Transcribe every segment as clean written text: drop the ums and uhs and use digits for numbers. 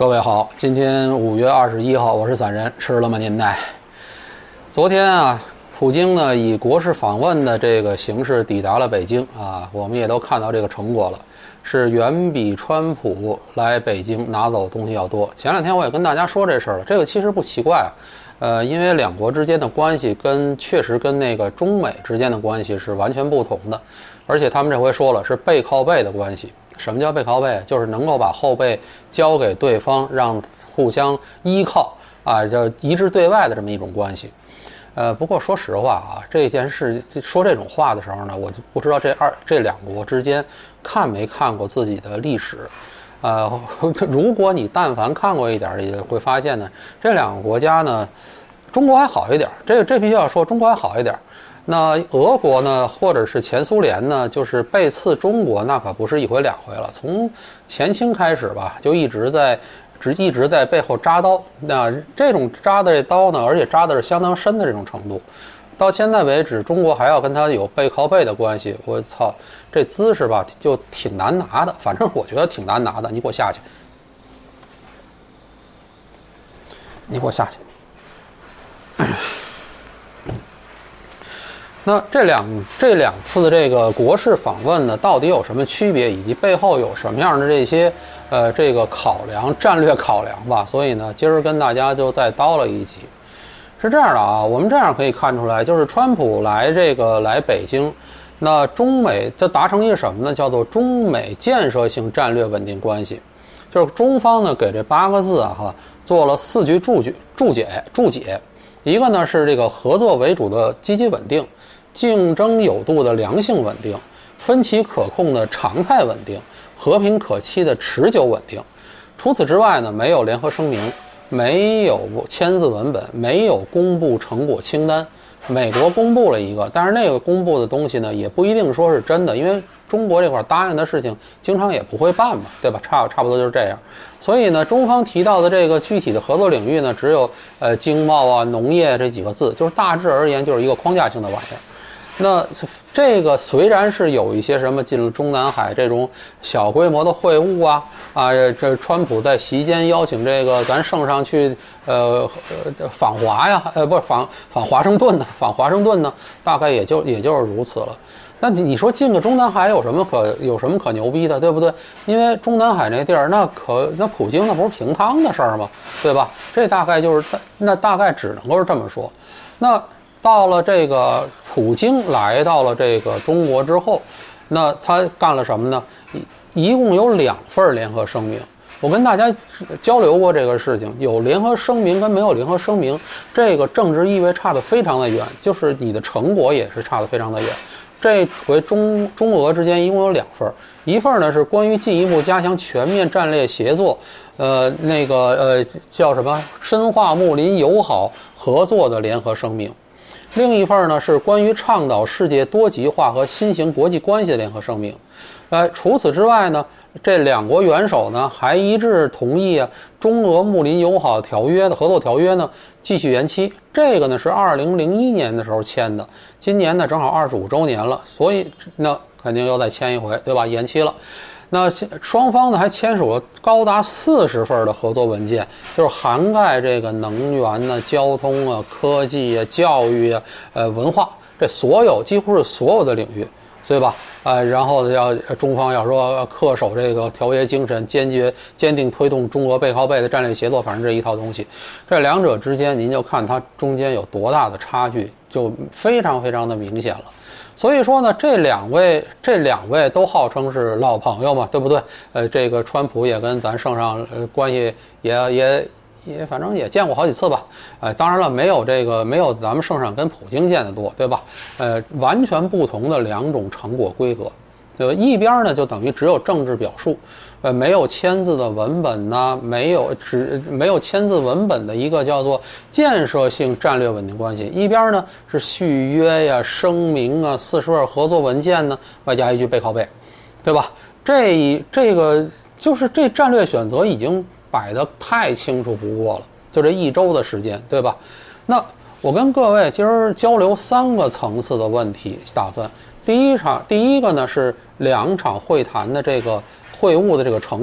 各位好，今天5月21号，我是散人，吃了吗您呢？昨天啊，普京呢以国事访问的这个形式抵达了北京啊，我们也都看到这个成果了，是远比川普来北京拿走东西要多。前两天我也跟大家说这事儿了，这个其实不奇怪啊，因为两国之间的关系确实跟那个中美之间的关系是完全不同的，而且他们这回说了是背靠背的关系。什么叫背靠背？就是能够把后背交给对方，让互相依靠啊，叫一致对外的这么一种关系。不过说实话啊，这件事说这种话的时候呢，我就不知道这两国之间看没看过自己的历史。如果你但凡看过一点，也会发现呢，这两个国家呢，中国还好一点，这必须要说，中国还好一点。那俄国呢，或者是前苏联呢，就是背刺中国，那可不是一回两回了。从前清开始吧，就一直在背后扎刀。那这种扎的这刀呢，而且扎的是相当深的这种程度。到现在为止，中国还要跟他有背靠背的关系，我操，这姿势吧就挺难拿的。反正我觉得挺难拿的。你给我下去，你给我下去。那这两次的这个国事访问呢，到底有什么区别，以及背后有什么样的这些这个战略考量吧？所以呢，今儿跟大家就再叨了一集。是这样的啊，我们这样可以看出来，就是川普来北京，那中美就达成一个什么呢？叫做中美建设性战略稳定关系。就是中方呢给这8个字啊做了4句注解。一个呢是这个合作为主的积极稳定，竞争有度的良性稳定，分歧可控的常态稳定，和平可期的持久稳定。除此之外呢，没有联合声明，没有签字文本，没有公布成果清单。美国公布了一个，但是那个公布的东西呢，也不一定说是真的，因为中国这块答应的事情经常也不会办嘛，对吧？差不多就是这样。所以呢，中方提到的这个具体的合作领域呢，只有经贸啊、农业这几个字，就是大致而言就是一个框架性的玩意儿。那这个虽然是有一些什么进入中南海这种小规模的会晤啊，这川普在席间邀请这个咱圣上去访华呀，不是访华盛顿呢，大概也就是如此了。但你说进个中南海有什么可牛逼的，对不对？因为中南海那地儿那普京那不是平汤的事儿吗？对吧？这大概只能够是这么说。那到了这个普京来到了这个中国之后，那他干了什么呢？一共有2份联合声明。我跟大家交流过这个事情，有联合声明跟没有联合声明，这个政治意味差得非常的远，就是你的成果也是差得非常的远。这回中俄之间一共有2份，一份呢是关于进一步加强全面战略协作，叫什么深化睦邻友好合作的联合声明。另一份呢是关于倡导世界多极化和新型国际关系的联合声明。除此之外呢，这2国元首呢还一致同意中俄睦邻友好条约的合作条约呢继续延期。这个呢是2001年的时候签的，今年呢正好25周年了，所以那肯定又再签一回，对吧？延期了。那双方呢还签署了高达40份的合作文件，就是涵盖这个能源呢、交通啊、科技啊、教育啊、文化，这几乎是所有的领域，对吧？然后中方要说恪守这个条约精神，坚定推动中俄背靠背的战略协作，反正这一套东西，这2者之间您就看它中间有多大的差距，就非常非常的明显了。所以说呢，这两位都号称是老朋友嘛，对不对？这个川普也跟咱圣上关系也反正也见过好几次吧。当然了，没有咱们圣上跟普京见得多，对吧？完全不同的2种成果规格，对吧？一边呢就等于只有政治表述，没有签字的文本呢，没有签字文本的一个叫做建设性战略稳定关系。一边呢是续约呀、声明啊、40份合作文件呢，外加一句背靠背，对吧？这个就是这战略选择已经摆得太清楚不过了，就这1周的时间，对吧？那我跟各位今儿交流3个层次的问题，打算第一个呢是2场会谈的这个会晤的这个成果，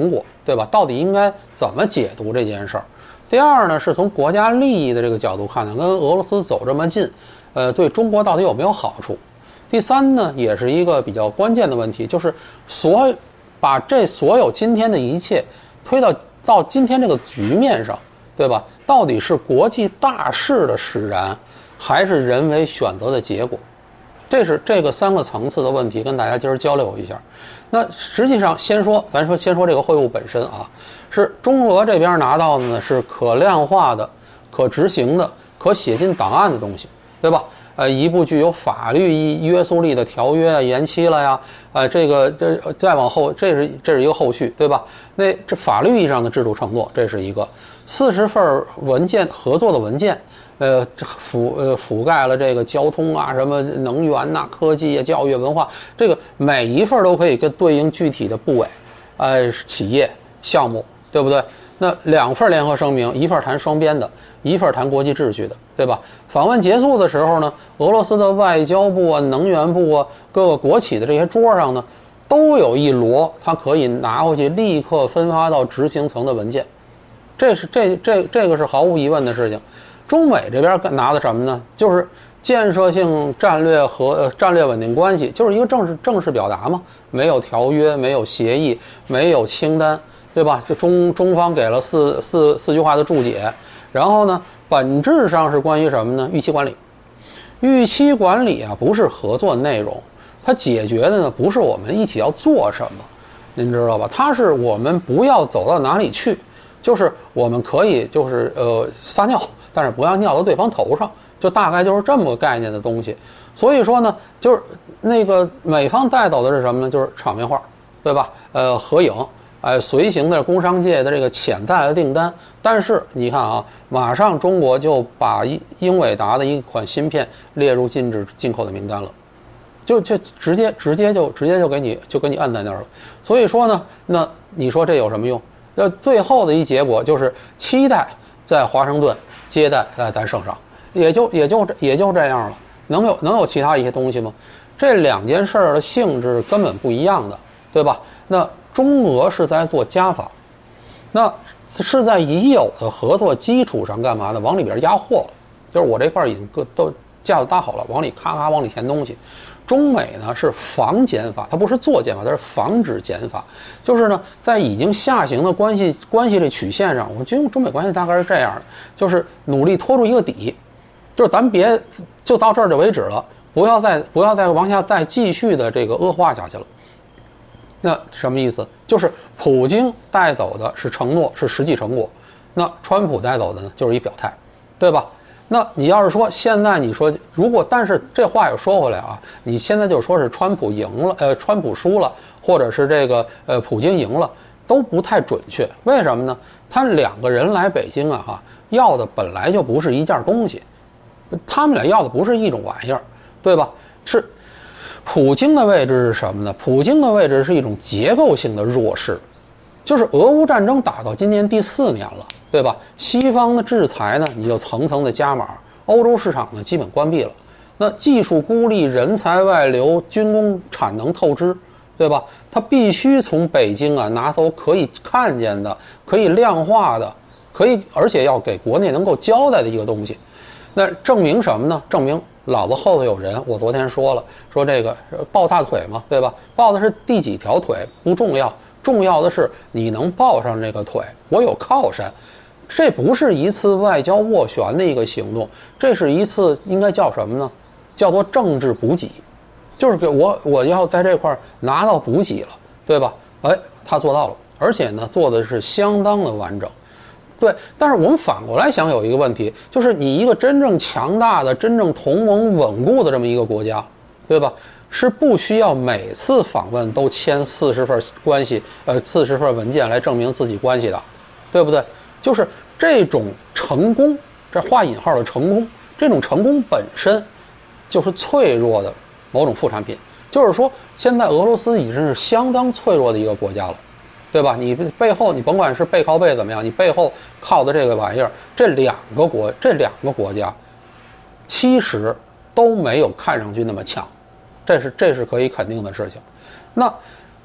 对吧？到底应该怎么解读这件事儿？第二呢，是从国家利益的这个角度看呢，跟俄罗斯走这么近，对中国到底有没有好处？第三呢，也是一个比较关键的问题，就是把这所有今天的一切推到今天这个局面上，对吧？到底是国际大势的使然，还是人为选择的结果？这是这个3个层次的问题，跟大家今儿交流一下。那实际上先说这个会晤本身啊，是中俄这边拿到的呢是可量化的、可执行的、可写进档案的东西，对吧？一部具有法律约束力的条约延期了呀，这再往后，这是一个后续，对吧？那这法律意义上的制度承诺，这是一个40份文件合作的文件，覆盖了这个交通啊、什么能源呐、科技啊、教育、文化，这个每一份都可以跟对应具体的部委，企业项目，对不对？那2份联合声明，一份谈双边的，一份谈国际秩序的，对吧？访问结束的时候呢，俄罗斯的外交部啊、能源部啊、各个国企的这些桌上呢，都有一摞它可以拿回去立刻分发到执行层的文件，这个是毫无疑问的事情。中美这边拿的什么呢？就是建设性战略和战略稳定关系，就是一个正式表达嘛，没有条约，没有协议，没有清单。对吧？这中方给了四句话的注解，然后呢，本质上是关于什么呢？预期管理。预期管理啊，不是合作内容，它解决的呢不是我们一起要做什么，您知道吧？它是我们不要走到哪里去，就是我们可以撒尿，但是不要尿到对方头上，就大概就是这么个概念的东西。所以说呢，就是那个美方带走的是什么呢？就是场面话，对吧？合影。随行的工商界的这个潜在的订单，但是你看啊，马上中国就把英伟达的一款芯片列入禁止进口的名单了，就直接就给你按在那儿了。所以说呢，那你说这有什么用？最后的一结果就是期待在华盛顿接待咱圣上，也就这样了。能有其他一些东西吗？这2件事儿的性质根本不一样的，对吧？那中俄是在做加法，那是在已有的合作基础上干嘛呢？往里边压货了，就是我这块已经都架子搭好了，往里咔咔往里填东西。中美呢是防减法，它不是做减法，它是防止减法。就是呢，在已经下行的关系这曲线上，我觉得中美关系大概是这样的，就是努力拖住一个底，就是咱别就到这儿就为止了，不要再往下再继续的这个恶化下去了。那什么意思？就是普京带走的是承诺，是实际成果，那川普带走的呢，就是一表态，对吧？那你要是说现在你说但是这话又说回来啊，你现在就说是川普赢了，川普输了，或者是这个普京赢了，都不太准确。为什么呢？他2个人来北京啊，要的本来就不是一件东西，他们俩要的不是一种玩意儿，对吧？是。普京的位置是什么呢？普京的位置是一种结构性的弱势，就是俄乌战争打到今年第4年了，对吧？西方的制裁呢，你就层层的加码，欧洲市场呢基本关闭了，那技术孤立、人才外流、军工产能透支，对吧？它必须从北京啊拿走可以看见的、可以量化的、而且要给国内能够交代的一个东西。那证明什么呢？证明老子后头有人。我昨天说了，说这个抱大腿嘛，对吧？抱的是第几条腿不重要，重要的是你能抱上这个腿，我有靠山。这不是一次外交斡旋的一个行动，这是一次应该叫什么呢？叫做政治补给，就是给我要在这块拿到补给了，对吧？他做到了，而且呢做的是相当的完整。对，但是我们反过来想有一个问题，就是你一个真正强大的、真正同盟稳固的这么一个国家，对吧？是不需要每次访问都签40份关系，40份文件来证明自己关系的，对不对？就是这种成功，这画引号的成功，这种成功本身就是脆弱的某种副产品。就是说，现在俄罗斯已经是相当脆弱的一个国家了。对吧？你背后你甭管是背靠背怎么样，你背后靠的这个玩意儿，这两个国家，其实都没有看上去那么强，这是可以肯定的事情。那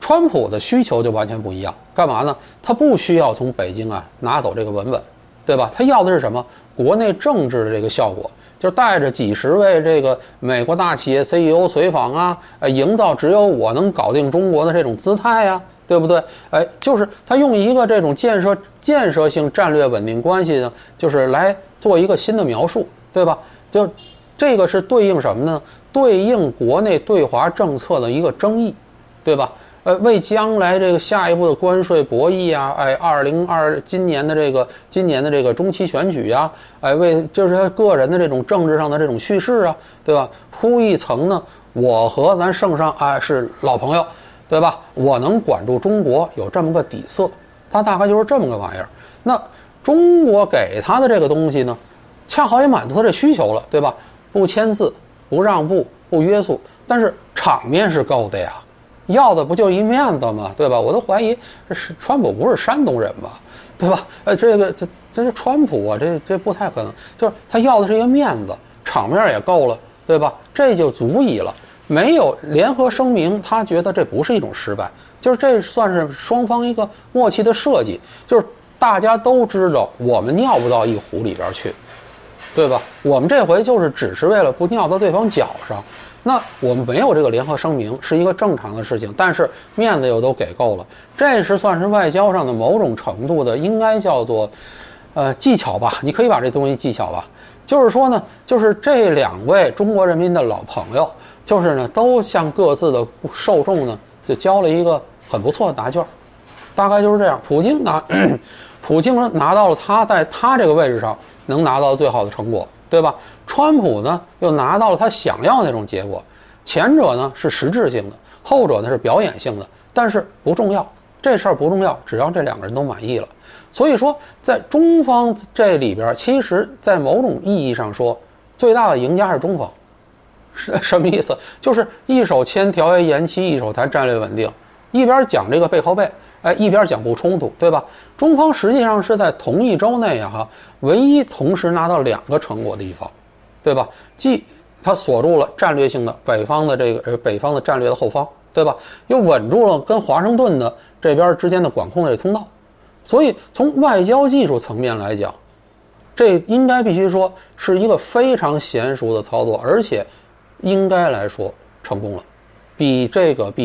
川普的需求就完全不一样，干嘛呢？他不需要从北京啊拿走这个文本，对吧？他要的是什么？国内政治的这个效果，就是带着几十位这个美国大企业 CEO 随访啊，营造只有我能搞定中国的这种姿态啊，对不对？就是他用一个这种建设性战略稳定关系呢，就是来做一个新的描述，对吧？就这个是对应什么呢？对应国内对华政策的一个争议，对吧？为将来这个下一步的关税博弈啊，今年的这个中期选举啊，为就是他个人的这种政治上的这种叙事啊，对吧？铺一层呢，我和咱圣上是老朋友，对吧？我能管住中国，有这么个底色，他大概就是这么个玩意儿。那中国给他的这个东西呢，恰好也满足他这需求了，对吧？不签字，不让步，不约束，但是场面是够的呀。要的不就一面子吗？对吧？我都怀疑是川普不是山东人吧，对吧？这川普啊，这不太可能。就是他要的是一个面子，场面也够了，对吧？这就足以了。没有联合声明，他觉得这不是一种失败，就是这算是双方一个默契的设计，就是大家都知道我们尿不到一壶里边去，对吧？我们这回就是只是为了不尿到对方脚上。那我们没有这个联合声明是一个正常的事情，但是面子又都给够了，这是算是外交上的某种程度的，应该叫做技巧吧，你可以把这东西技巧吧。就是说呢，就是这两位中国人民的老朋友，就是呢都向各自的受众呢就交了一个很不错的答卷，大概就是这样。普京拿到了他在他这个位置上能拿到最好的成果，对吧？川普呢又拿到了他想要那种结果，前者呢是实质性的，后者呢是表演性的，但是不重要，这事儿不重要，只要这两个人都满意了。所以说在中方这里边，其实在某种意义上说，最大的赢家是中方。是什么意思？就是一手签条约延期，一手谈战略稳定，一边讲这个背靠背，一边讲不冲突，对吧？中方实际上是在同一周内唯一同时拿到两个成果的一方，对吧？既他锁住了战略性的北方的战略的后方，对吧？又稳住了跟华盛顿的这边之间的管控的通道。所以从外交技术层面来讲，这应该必须说是一个非常娴熟的操作，而且应该来说成功了，比这个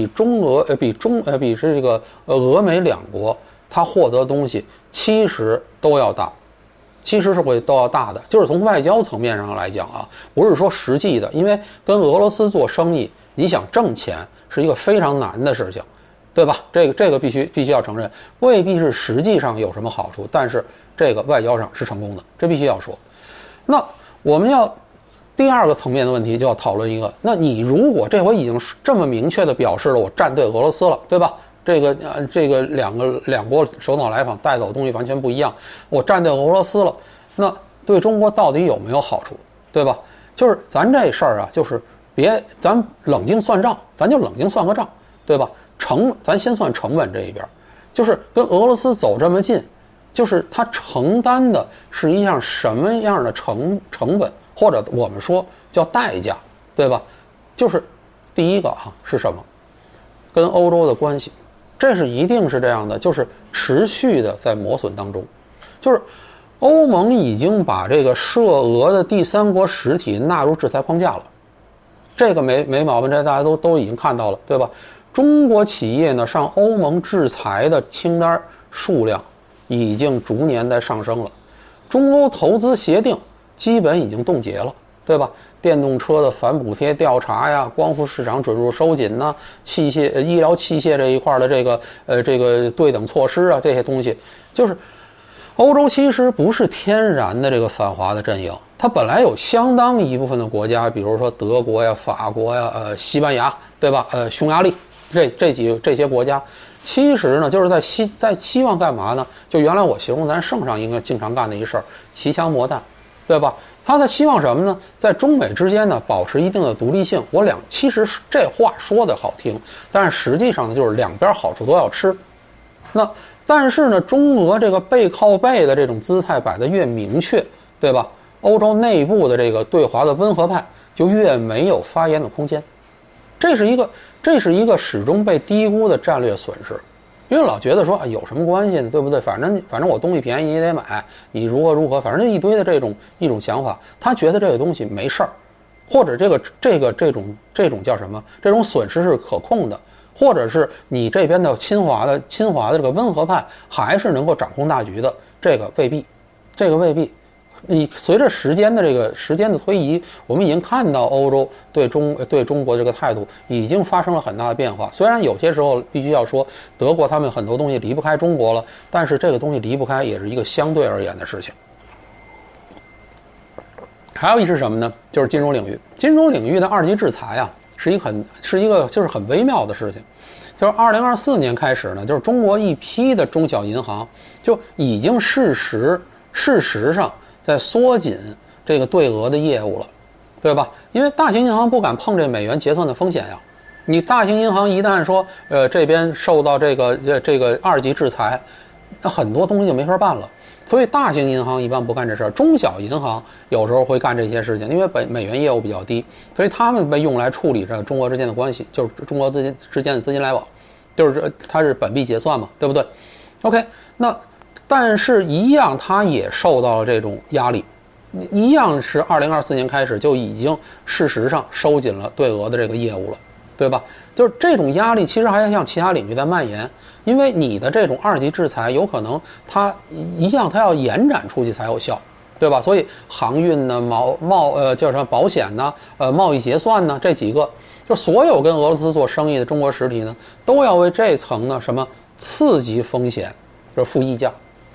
俄美两国它获得的东西其实都要大，其实是会都要大的。就是从外交层面上来讲不是说实际的，因为跟俄罗斯做生意，你想挣钱是一个非常难的事情，对吧？这个必须要承认，未必是实际上有什么好处，但是这个外交上是成功的，这必须要说。那我们要第二个层面的问题就要讨论一个，那你如果这回已经这么明确的表示了我站队俄罗斯了，对吧？这个两国首脑来访带走的东西完全不一样，我站队俄罗斯了，那对中国到底有没有好处，对吧？就是咱这事儿就是咱冷静算账，咱就冷静算个账，对吧？咱先算成本这一边，就是跟俄罗斯走这么近，就是它承担的是一样什么样的成本，或者我们说叫代价，对吧？就是第一个是什么？跟欧洲的关系，这是一定是这样的，就是持续的在磨损当中。就是欧盟已经把这个涉俄的第三国实体纳入制裁框架了，这个没毛病，这大家都已经看到了，对吧？中国企业呢上欧盟制裁的清单数量已经逐年在上升了，中欧投资协定基本已经冻结了，对吧？电动车的反补贴调查呀，光伏市场准入收紧呐，医疗器械这一块的这个对等措施这些东西，就是欧洲其实不是天然的这个反华的阵营，它本来有相当一部分的国家，比如说德国呀、法国呀、西班牙，对吧？匈牙利这些国家，其实呢就是在期望干嘛呢？就原来我形容咱圣上应该经常干的一事儿，骑枪磨弹，对吧？他在希望什么呢？在中美之间呢保持一定的独立性。其实这话说的好听，但是实际上呢就是两边好处都要吃。但是呢，中俄这个背靠背的这种姿态摆得越明确，对吧？欧洲内部的这个对华的温和派就越没有发言的空间。 这是一个始终被低估的战略损失。因为老觉得说啊有什么关系呢，对不对？反正我东西便宜你也得买，你如何，反正一堆的一种想法，他觉得这个东西没事儿，或者这种叫什么？这种损失是可控的，或者是你这边的亲华的这个温和派还是能够掌控大局的，这个未必。你随着时间的推移，我们已经看到欧洲对中国这个态度已经发生了很大的变化。虽然有些时候必须要说德国他们很多东西离不开中国了，但是这个东西离不开也是一个相对而言的事情。还有一是什么呢？就是金融领域。金融领域的二级制裁啊，是一个就是很微妙的事情。就是2024年开始呢，就是中国一批的中小银行就已经事实上在缩紧这个对俄的业务了，对吧？因为大型银行不敢碰这美元结算的风险呀。你大型银行一旦说这边受到这个二级制裁，那很多东西就没法办了。所以大型银行一般不干这事儿，中小银行有时候会干这些事情，因为美元业务比较低，所以他们被用来处理着中俄之间的关系，就是中俄之间的资金来往，就是它是本币结算嘛，对不对 ？OK， 那但是一样它也受到了这种压力，一样是2024年开始就已经事实上收紧了对俄的这个业务了，对吧？就是这种压力其实还向其他领域在蔓延。因为你的这种二级制裁有可能它要延展出去才有效，对吧？所以航运呢、叫什么保险呢、贸易结算呢，这几个就所有跟俄罗斯做生意的中国实体呢，都要为这层呢什么次级风险就是付溢价。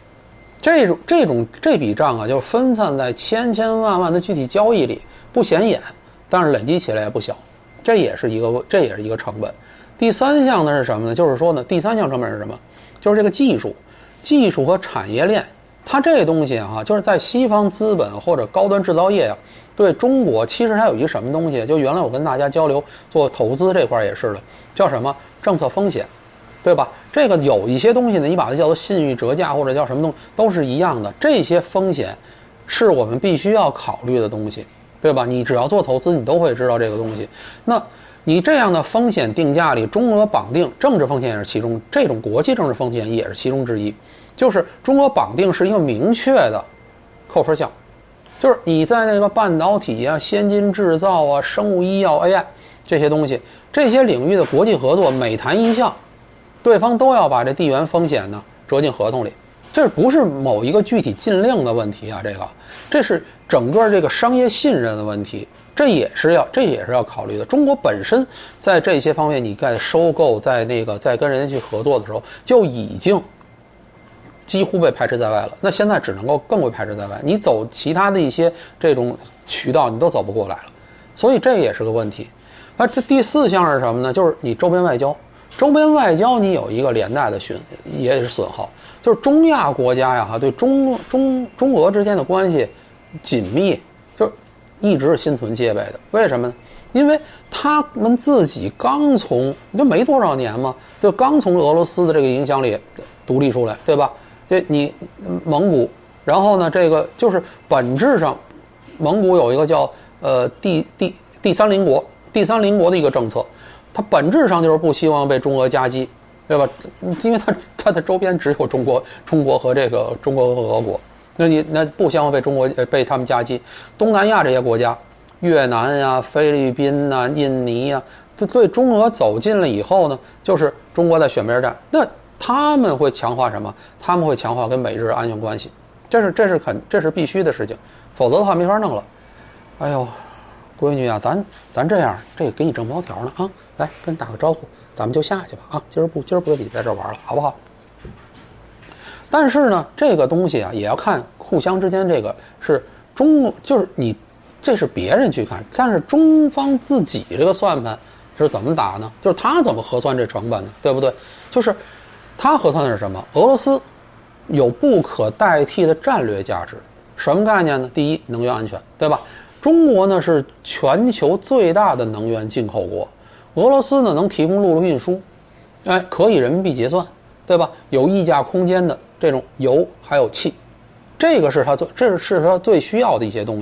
这笔账啊，就分散在千万的具体交易里，不显眼，但是累积起来也不小，这也是一个成本。第三项呢是什么呢？就是说呢，第三项成本是什么？就是这个技术和产业链。它这东西啊，就是在西方资本或者高端制造业啊，对中国其实还有一个什么东西？就原来我跟大家交流做投资这块也是的，叫什么政策风险，对吧？这个有一些东西呢，你把它叫做信誉折价或者叫什么东西，都是一样的。这些风险是我们必须要考虑的东西，对吧？你只要做投资，你都会知道这个东西。那你这样的风险定价里，中俄绑定政治风险也是其中，这种国际政治风险也是其中之一。就是中俄绑定是一个明确的扣分项，就是你在那个半导体啊、先进制造啊、生物医药、AI 这些东西，这些领域的国际合作，每谈一项，对方都要把这地缘风险呢折进合同里。这不是某一个具体禁令的问题啊，这是整个这个商业信任的问题。这也是要考虑的。中国本身在这些方面，你在收购、在跟人家去合作的时候，就已经几乎被排斥在外了。那现在只能够更被排斥在外。你走其他的一些这种渠道，你都走不过来了。所以这也是个问题。那这第四项是什么呢？就是你周边外交。周边外交你有一个连带的也是损耗，就是中亚国家呀，对中俄之间的关系紧密，就是一直是心存戒备的。为什么呢？因为他们自己刚从就没多少年嘛，就刚从俄罗斯的这个影响里独立出来，对吧？这你蒙古，然后呢，这个就是本质上，蒙古有一个叫第三邻国的一个政策，它本质上就是不希望被中俄夹击，对吧？因为它的周边只有中国和俄国。那不希望被他们夹击。东南亚这些国家，越南呀、菲律宾呐、印尼呀，这对中俄走近了以后呢，就是中国在选边站。那他们会强化什么？他们会强化跟美日安全关系，这是必须的事情，否则的话没法弄了。哎呦，闺女啊，咱这样，这个给你正毛条呢啊，来跟你打个招呼，咱们就下去吧啊，今儿不跟你在这玩了，好不好？但是呢，这个东西啊，也要看互相之间这个是就是你这是别人去看，但是中方自己这个算盘是怎么打呢？就是他怎么核算这成本呢？对不对？就是他核算的是什么？俄罗斯有不可代替的战略价值，什么概念呢？第一，能源安全，对吧？中国呢是全球最大的能源进口国，俄罗斯呢能提供陆路运输，可以人民币结算，对吧？有溢价空间的这种油还有气，这是他最需要的一些东西。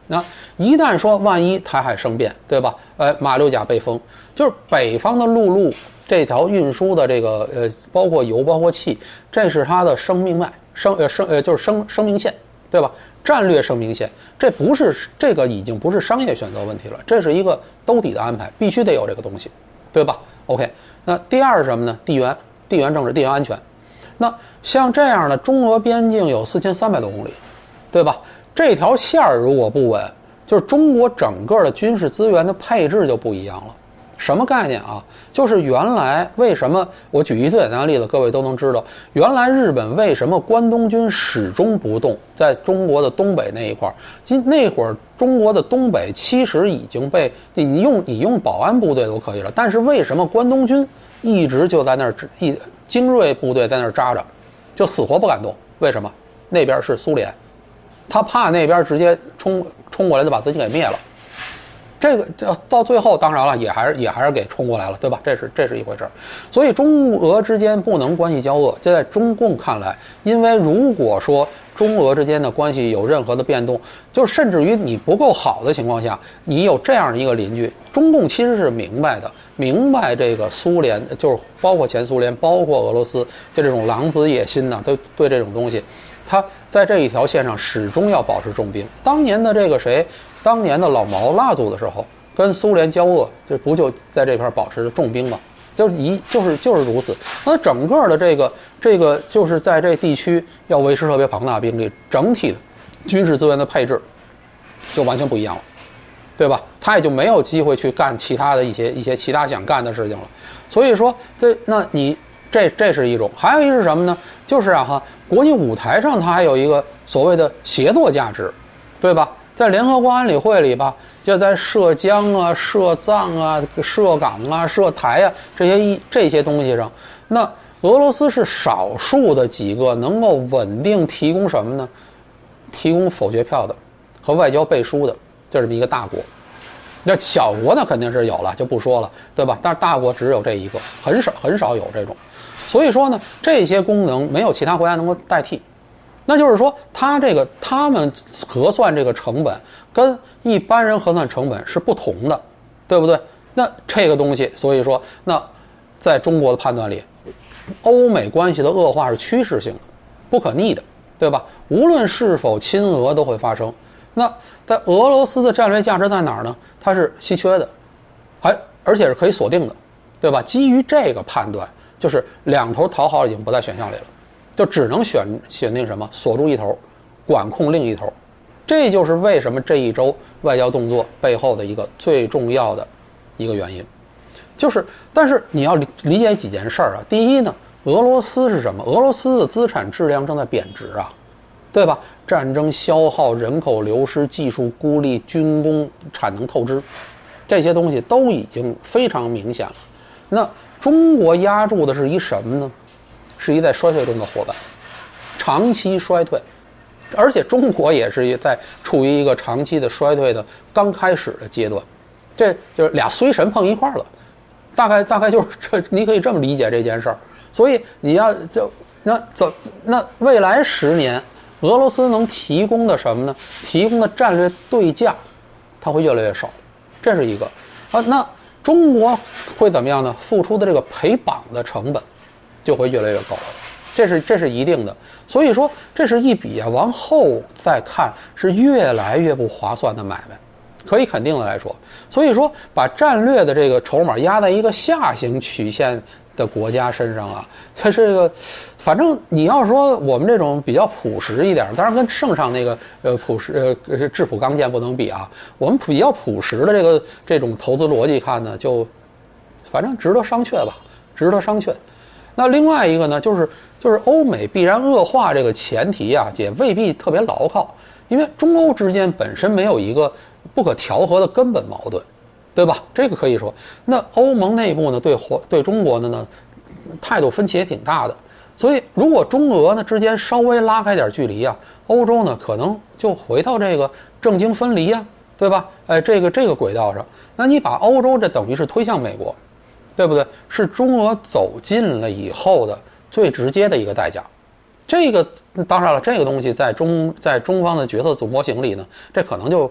那一旦说万一台海生变，对吧？马六甲被封，就是北方的陆路这条运输的这个包括油包括气，这是它的生命脉，就是生命线，对吧？战略生命线，这个已经不是商业选择问题了，这是一个兜底的安排，必须得有这个东西，对吧 ？OK， 那第二是什么呢？地缘政治、地缘安全。那像这样的中俄边境有4300多公里，对吧？这条线儿如果不稳，就是中国整个的军事资源的配置就不一样了。什么概念啊？就是原来为什么我举一最简单的例子，各位都能知道，原来日本为什么关东军始终不动，在中国的东北那一块儿，那会儿中国的东北其实已经被你用保安部队都可以了，但是为什么关东军一直就在那儿精锐部队在那儿扎着，就死活不敢动？为什么？那边是苏联，他怕那边直接冲过来就把自己给灭了。这个到最后当然了，也还是给冲过来了，对吧？这是一回事。所以中俄之间不能关系交恶，这在中共看来，因为如果说中俄之间的关系有任何的变动，就甚至于你不够好的情况下，你有这样一个邻居，中共其实是明白这个苏联，就是包括前苏联，包括俄罗斯，就这种狼子野心呢，对这种东西，他在这一条线上始终要保持重兵。当年的老毛蜡族的时候，跟苏联交恶，这不就在这片保持着重兵吗？就是如此。那整个的这个就是在这地区要维持特别庞大的兵力，整体的军事资源的配置就完全不一样了，对吧？他也就没有机会去干其他的一些其他想干的事情了。所以说，这是一种，还有一是什么呢？就是国际舞台上它还有一个所谓的协作价值，对吧？在联合国安理会里吧，就在涉疆啊、涉藏啊、涉港啊、涉台啊这些东西上，那俄罗斯是少数的几个能够稳定提供什么呢？提供否决票的和外交背书的，就这么一个大国。那小国呢肯定是有了，就不说了，对吧？但是大国只有这一个，很少有这种。所以说呢，这些功能没有其他国家能够代替。那就是说，他们核算这个成本跟一般人核算成本是不同的，对不对？那这个东西，所以说，那在中国的判断里，欧美关系的恶化是趋势性的，不可逆的，对吧？无论是否亲俄都会发生。那在俄罗斯的战略价值在哪儿呢？它是稀缺的，而且是可以锁定的，对吧？基于这个判断，就是两头讨好已经不在选项里了。就只能选定什么，锁住一头，管控另一头，这就是为什么这一周外交动作背后的一个最重要的一个原因。但是你要理解几件事儿啊。第一呢，俄罗斯是什么？俄罗斯的资产质量正在贬值啊，对吧？战争消耗、人口流失、技术孤立、军工产能透支，这些东西都已经非常明显了。那中国压住的是一什么呢？是一在衰退中的伙伴，长期衰退，而且中国也是在处于一个长期的衰退的刚开始的阶段，这就是俩衰神碰一块了，大概就是你可以这么理解这件事儿。所以你要那未来10年，俄罗斯能提供的什么呢？提供的战略对价，它会越来越少，这是一个那中国会怎么样呢？付出的这个陪绑的成本就会越来越高，这是一定的。所以说，这是一笔往后再看是越来越不划算的买卖，可以肯定的来说。所以说，把战略的这个筹码压在一个下行曲线的国家身上啊，它这个，反正你要说我们这种比较朴实一点，当然跟圣上那个质朴刚健不能比啊。我们比较朴实的这种投资逻辑看呢，就反正值得商榷吧，值得商榷。那另外一个呢，就是欧美必然恶化这个前提啊，也未必特别牢靠，因为中欧之间本身没有一个不可调和的根本矛盾，对吧？这个可以说。那欧盟内部呢，对中国的呢态度分歧也挺大的，所以如果中俄呢之间稍微拉开点距离啊，欧洲呢可能就回到这个政经分离啊，对吧？这个轨道上，那你把欧洲这等于是推向美国。对不对？是中俄走近了以后的最直接的一个代价。这个当然了，这个东西在中方的决策组模型里呢，这可能就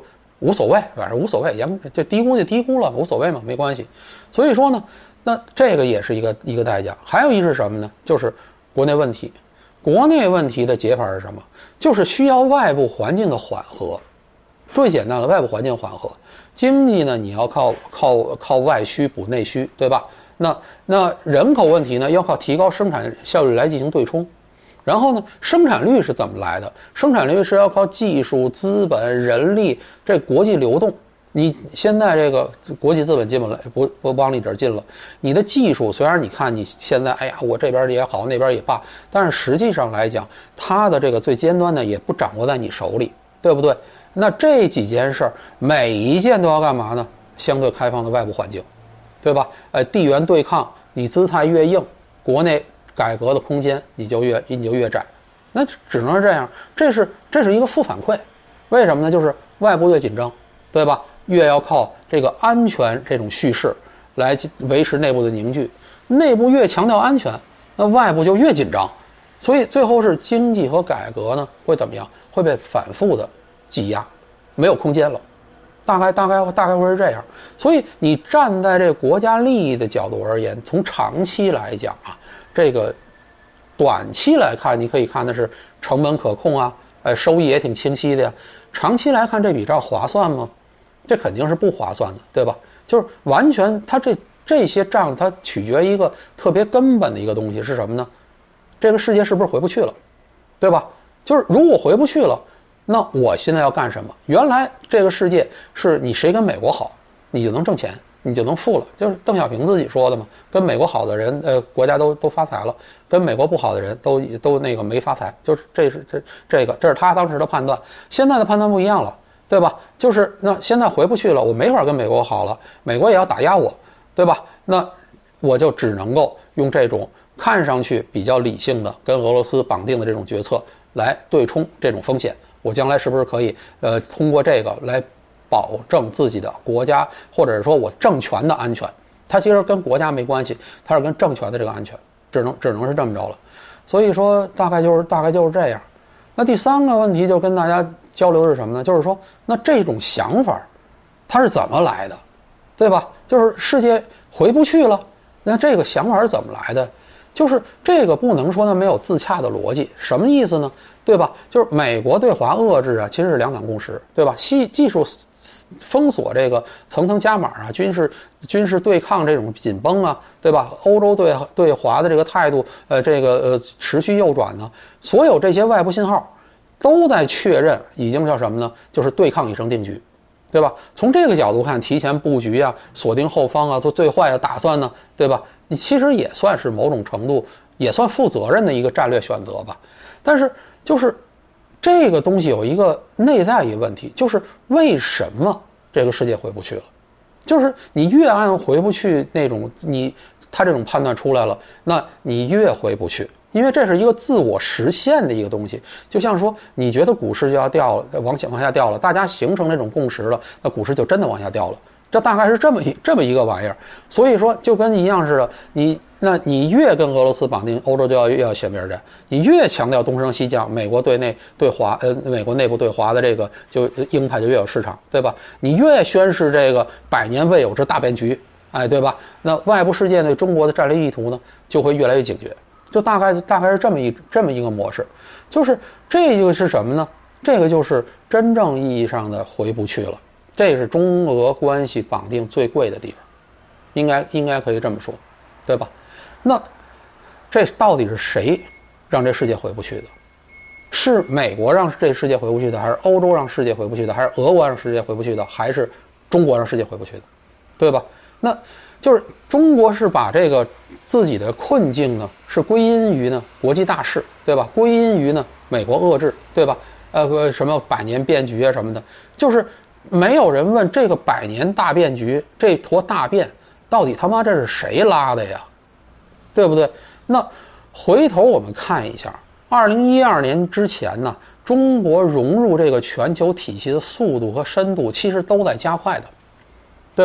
无所谓，反正无所谓，就低估就低估了，无所谓嘛，没关系。所以说呢，那这个也是一个代价。还有一是什么呢？就是国内问题。国内问题的解法是什么？就是需要外部环境的缓和。最简单的外部环境缓和，经济呢你要靠外需补内需，对吧？那人口问题呢要靠提高生产效率来进行对冲。然后呢，生产率是怎么来的？生产率是要靠技术、资本、人力，这国际流动。你现在这个国际资本进不来，不往你这儿进了。你的技术虽然你看你现在，哎呀，我这边也好，那边也罢，但是实际上来讲，它的这个最尖端呢也不掌握在你手里，对不对？那这几件事儿，每一件都要干嘛呢？相对开放的外部环境，对吧？地缘对抗，你姿态越硬，国内改革的空间你就越窄，那只能是这样。这是一个负反馈，为什么呢？就是外部越紧张，对吧？越要靠这个安全这种叙事来维持内部的凝聚，内部越强调安全，那外部就越紧张，所以最后是经济和改革呢会怎么样？会被反复的挤压，没有空间了，大概会是这样。所以你站在这个国家利益的角度而言，从长期来讲啊，这个短期来看，你可以看的是成本可控啊，收益也挺清晰的呀。长期来看，这笔账划算吗？这肯定是不划算的，对吧？就是完全，它这些账，它取决于一个特别根本的一个东西是什么呢？这个世界是不是回不去了，对吧？就是如果回不去了，那我现在要干什么？原来这个世界是你谁跟美国好，你就能挣钱，你就能富了，就是邓小平自己说的嘛。跟美国好的人，国家都发财了；跟美国不好的人都那个没发财。就是这是他当时的判断，现在的判断不一样了。对吧？就是那现在回不去了，我没法跟美国好了，美国也要打压我，对吧？那我就只能够用这种看上去比较理性的跟俄罗斯绑定的这种决策来对冲这种风险。我将来是不是可以通过这个来保证自己的国家或者是说我政权的安全？它其实跟国家没关系，它是跟政权的这个安全，只能是这么着了。所以说大概就是这样。那第三个问题就跟大家交流的是什么呢？就是说，那这种想法它是怎么来的，对吧？就是世界回不去了，那这个想法是怎么来的？就是这个不能说它没有自洽的逻辑，什么意思呢？对吧？就是美国对华遏制啊，其实是两党共识，对吧？技术封锁这个层层加码啊，军事对抗这种紧绷啊，对吧？欧洲对华的这个态度，持续右转呢，所有这些外部信号都在确认，已经叫什么呢？就是对抗已成定局，对吧？从这个角度看，提前布局啊，锁定后方啊，做最坏的打算呢，对吧？你其实也算是某种程度，也算负责任的一个战略选择吧。但是就是这个东西有一个内在一个问题，就是为什么这个世界回不去了？就是你越按回不去那种他这种判断出来了，那你越回不去，因为这是一个自我实现的一个东西。就像说你觉得股市就要掉了，往下掉了，大家形成这种共识了，那股市就真的往下掉了。这大概是这么一个玩意儿。所以说就跟一样似的，你越跟俄罗斯绑定，欧洲就要选边站；你越强调东升西降，美国美国内部对华的这个就鹰派就越有市场，对吧？你越宣示这个百年未有之大变局，哎，对吧？那外部世界对中国的战略意图呢，就会越来越警觉。就大概是这么一个模式。就是这就是什么呢？这个就是真正意义上的回不去了。这是中俄关系绑定最贵的地方，应该可以这么说，对吧？那这到底是谁让这世界回不去的？是美国让这世界回不去的，还是欧洲让世界回不去的，还是俄国让世界回不去的，还是中国让世界回不去的，对吧？那就是中国是把这个自己的困境呢，是归因于呢国际大事，对吧？归因于呢美国遏制，对吧？什么百年变局啊什么的，就是没有人问这个百年大变局，这坨大便到底他妈这是谁拉的呀？对不对？那回头我们看一下，2012年之前呢，中国融入这个全球体系的速度和深度其实都在加快的，对吧？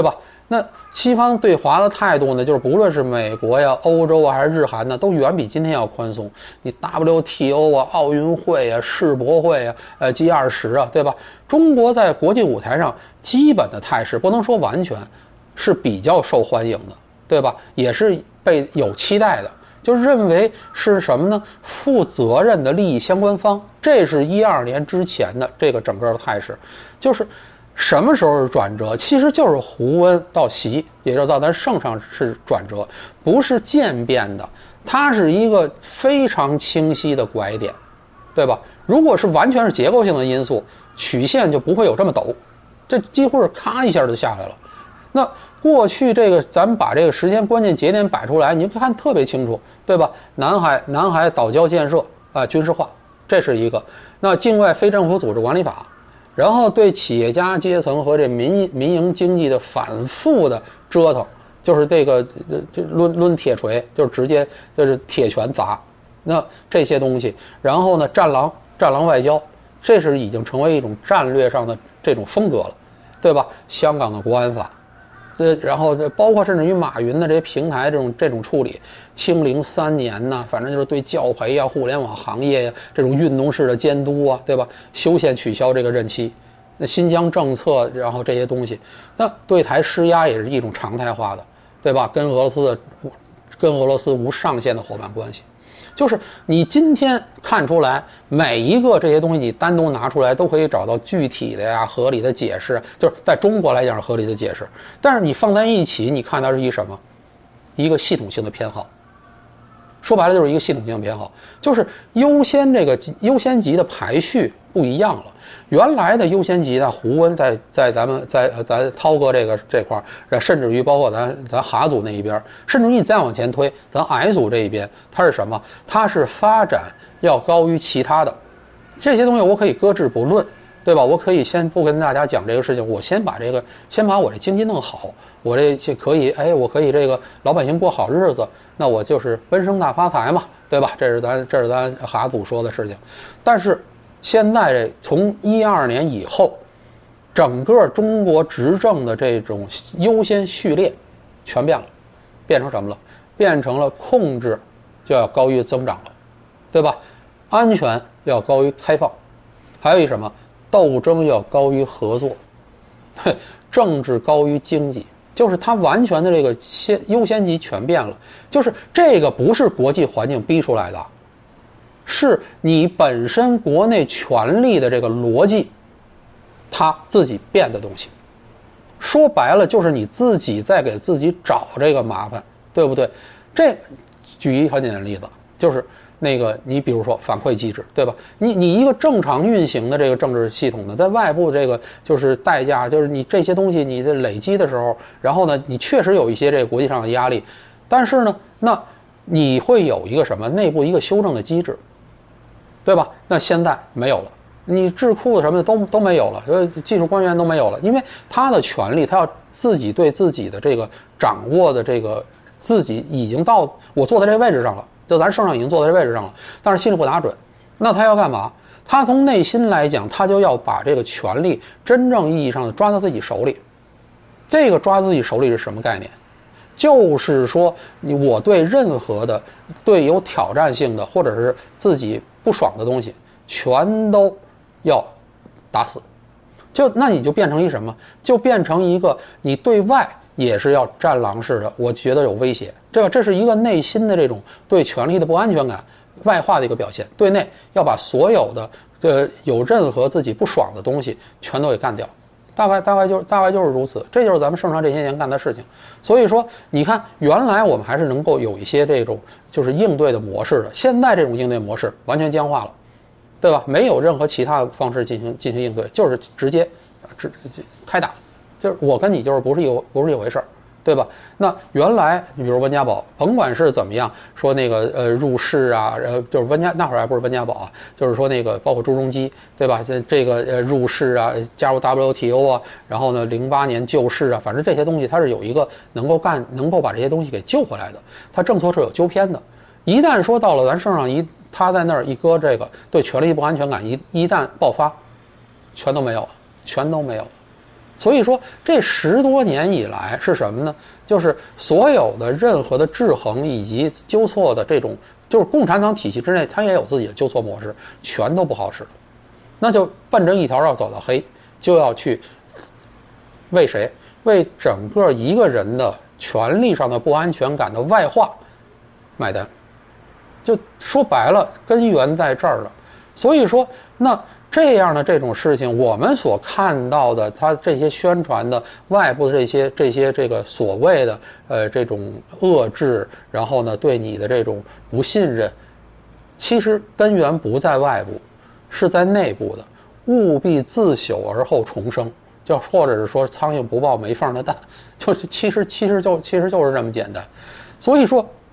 那西方对华的态度呢，就是不论是美国呀、欧洲啊，还是日韩呢，都远比今天要宽松。你 WTO 啊、奥运会啊、世博会啊、G20啊，对吧？中国在国际舞台上基本的态势，不能说完全，是比较受欢迎的，对吧？也是被有期待的，就是认为是什么呢？负责任的利益相关方，这是12年之前的这个整个的态势，就是。什么时候是转折？其实就是胡温到习，也就是到咱圣上是转折，不是渐变的，它是一个非常清晰的拐点，对吧？如果是完全是结构性的因素，曲线就不会有这么陡，这几乎是咔一下就下来了。那过去这个咱们把这个时间关键节点摆出来，你就看特别清楚，对吧？南海岛礁建设军事化，这是一个。那境外非政府组织管理法。然后对企业家阶层和这民营经济的反复的折腾，就是这个抡铁锤，就是直接就是铁拳砸，那这些东西，然后呢，战狼外交，这是已经成为一种战略上的这种风格了，对吧？香港的国安法，然后包括甚至于马云的这些平台这种处理，清零3年呢，反正就是对教培啊、互联网行业呀这种运动式的监督啊，对吧？修宪取消这个任期，那新疆政策，然后这些东西，那对台施压也是一种常态化的，对吧？跟俄罗斯无上限的伙伴关系。就是你今天看出来每一个这些东西，你单独拿出来都可以找到具体的呀、合理的解释，就是在中国来讲是合理的解释。但是你放在一起，你看到是一什么？一个系统性的偏好。说白了就是一个系统性的偏好，就是优先级的排序不一样了。原来的优先级呢，胡温在咱涛哥这块儿，甚至于包括咱哈组那一边，甚至于你再往前推，咱矮组这一边，它是什么？它是发展要高于其他的。这些东西我可以搁置不论，对吧？我可以先不跟大家讲这个事情，我先把我这经济弄好，我这可以，我可以这个老百姓过好日子，那我就是温生大发财嘛，对吧？这是咱哈组说的事情。但是现在从12年以后，整个中国执政的这种优先序列全变了，变成什么了？变成了控制就要高于增长了，对吧？安全要高于开放，还有一什么？斗争要高于合作，政治高于经济，就是它完全的这个优先级全变了。就是这个不是国际环境逼出来的，是你本身国内权力的这个逻辑，它自己变的东西。说白了就是你自己在给自己找这个麻烦，对不对？这举一个很简单的例子，就是那个你比如说反馈机制，对吧？你一个正常运行的这个政治系统呢，在外部这个就是代价，就是你这些东西你的累积的时候，然后呢，你确实有一些这个国际上的压力，但是呢，那你会有一个什么内部一个修正的机制，对吧？那现在没有了，你智库什么的都没有了，技术官员都没有了，因为他的权利，他要自己对自己的这个掌握的这个自己已经到我坐在这个位置上了。就咱圣上已经坐在这位置上了，但是心里不打准，那他要干嘛？他从内心来讲，他就要把这个权力真正意义上的抓到自己手里。这个抓自己手里是什么概念？就是说，我对任何的对有挑战性的或者是自己不爽的东西，全都要打死。那你就变成一什么？就变成一个你对外也是要战狼式的，我觉得有威胁，对吧？这是一个内心的这种对权力的不安全感外化的一个表现。对内要把所有的有任何自己不爽的东西全都给干掉，大概就是如此。这就是咱们圣上这些年干的事情。所以说，你看，原来我们还是能够有一些这种就是应对的模式的，现在这种应对模式完全僵化了，对吧？没有任何其他的方式进行应对，就是直接开打。就是我跟你就是不是一回事儿，对吧？那原来你比如温家宝，甭管是怎么样说那个入世啊，就是那会儿还不是温家宝啊，就是说那个包括朱镕基，对吧？这个入世啊，加入 WTO 啊，然后呢08年救市啊，反正这些东西它是有一个能够把这些东西给救回来的，它政策是有纠偏的。一旦说到了咱圣上他在那儿一搁这个对权力不安全感一旦爆发，全都没有了。 所以说这10多年以来是什么呢？就是所有的任何的制衡以及纠错的这种，就是共产党体系之内，它也有自己的纠错模式，全都不好使。那就奔着一条要走到黑，就要去为谁？为整个一个人的权利上的不安全感的外化买单。就说白了，根源在这儿了。所以说，那这样的这种事情，我们所看到的，他这些宣传的外部的这个所谓的这种遏制，然后呢对你的这种不信任，其实根源不在外部，是在内部的。务必自朽而后重生，就或者是说苍蝇不抱没缝的蛋，就是其实就是这么简单。所以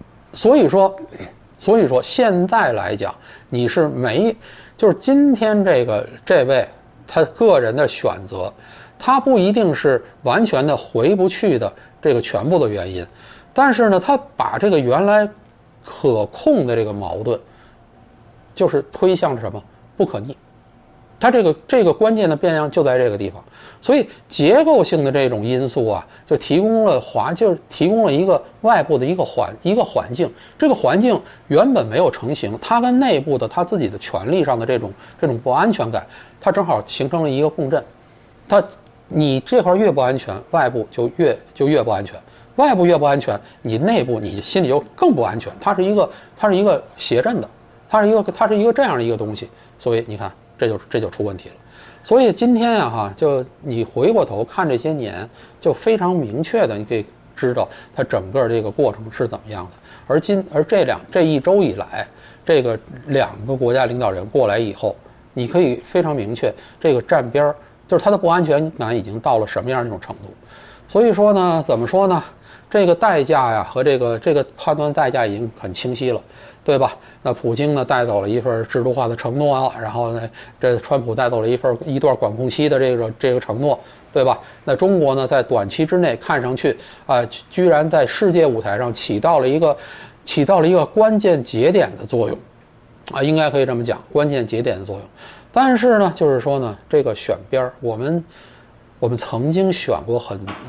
说现在来讲，你是就是今天这位他个人的选择，他不一定是完全的回不去的这个全部的原因，但是呢，他把这个原来可控的这个矛盾，就是推向了什么不可逆。它这个关键的变量就在这个地方，所以结构性的这种因素啊，就提供了一个外部的一个环境，这个环境原本没有成型，它跟内部的它自己的权利上的这种不安全感，它正好形成了一个共振。你这块越不安全，外部就越不安全，外部越不安全，你内部你心里就更不安全，它是一个谐振的，它是一个这样的一个东西，所以你看。这就出问题了，所以今天啊就你回过头看这些年，就非常明确的，你可以知道它整个这个过程是怎么样的。而这一周以来，这个2个国家领导人过来以后，你可以非常明确，这个站边就是它的不安全感已经到了什么样的一种程度。所以说呢，怎么说呢？这个代价呀和这个判断代价已经很清晰了，对吧？那普京呢带走了一份制度化的承诺啊，然后呢，这川普带走了一段管控期的这个承诺，对吧？那中国呢在短期之内看上去居然在世界舞台上起到了一个关键节点的作用，应该可以这么讲，关键节点的作用。但是呢，就是说呢，这个选边我们曾经选过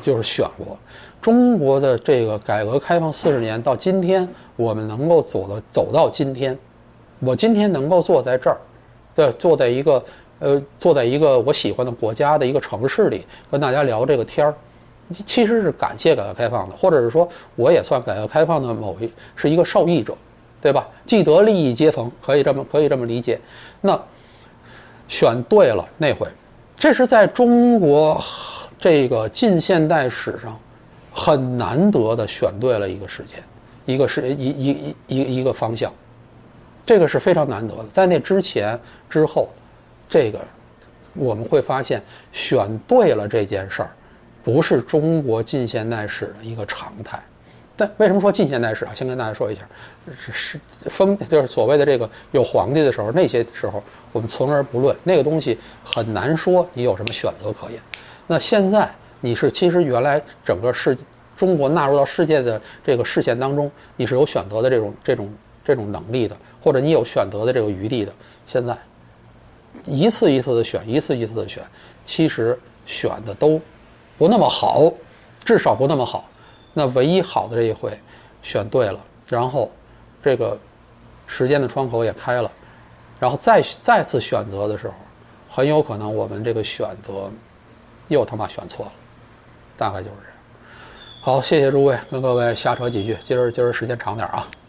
中国的这个改革开放40年到今天，我们能够走到今天，我今天能够坐在这儿，对，坐在一个我喜欢的国家的一个城市里跟大家聊这个天儿，其实是感谢改革开放的，或者是说我也算改革开放的是一个受益者，对吧？既得利益阶层可以这么理解。那选对了那回，这是在中国这个近现代史上很难得的选对了一个时间，一个方向，这个是非常难得的。在那之前之后，这个我们会发现选对了这件事儿，不是中国近现代史的一个常态。但为什么说近现代史啊？先跟大家说一下，就是所谓的这个有皇帝的时候，那些时候我们从而不论，那个东西很难说你有什么选择可言。那现在其实原来整个中国纳入到世界的这个视线当中，你是有选择的这种能力的，或者你有选择的这个余地的。现在一次一次的选，其实选的都不那么好，至少不那么好。那唯一好的这一回选对了，然后这个时间的窗口也开了，然后再次选择的时候，很有可能我们这个选择又他妈选错了，大概就是这样。好，谢谢诸位，跟各位瞎扯几句，今儿时间长点啊。